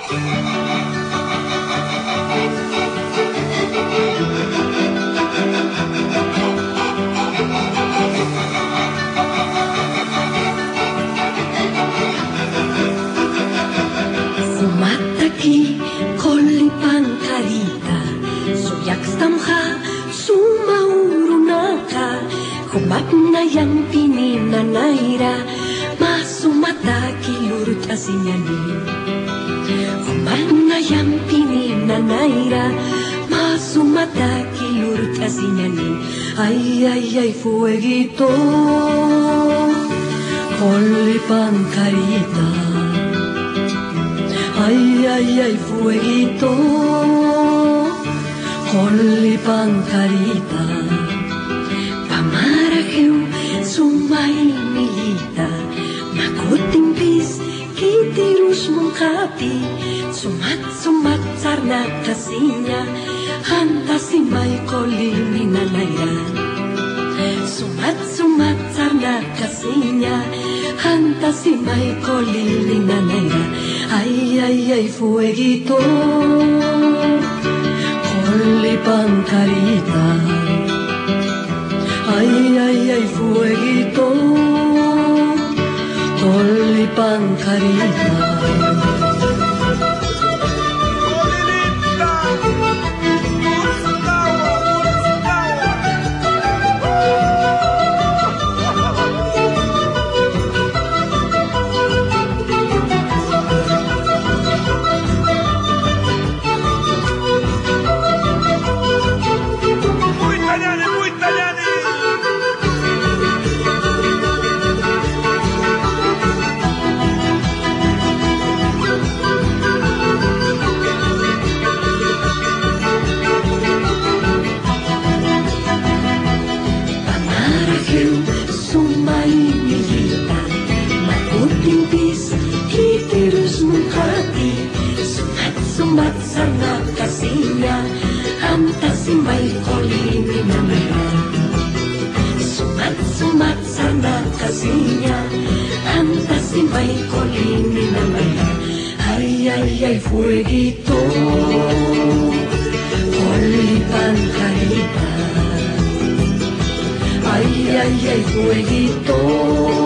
Sumataki kolipan karita suyak stamha sumaurunaka humat na yang pininanaira masumataki lurut asinyani humat na yang pininanaira masumataki lurut asinyani ay fueguito kolipan karita. Ay, fueguito, kolipan karita, pamaraheu, sumay milita, makutingpis, kitirus mungkati, sumat sarna kasinya, hantasi may kolini nanaya. Sumat sarna kasinya, hantasi may kolini nanaya. Ay, fueguito, kolipan karita. Ay, fueguito, kolipan karita. Sumat sarna kasinya, hantasi may kolini namaya. Sumat sarna kasinya, hantasi may kolini namaya. Ay, fueguito, kolipan karita. Ay, fueguito.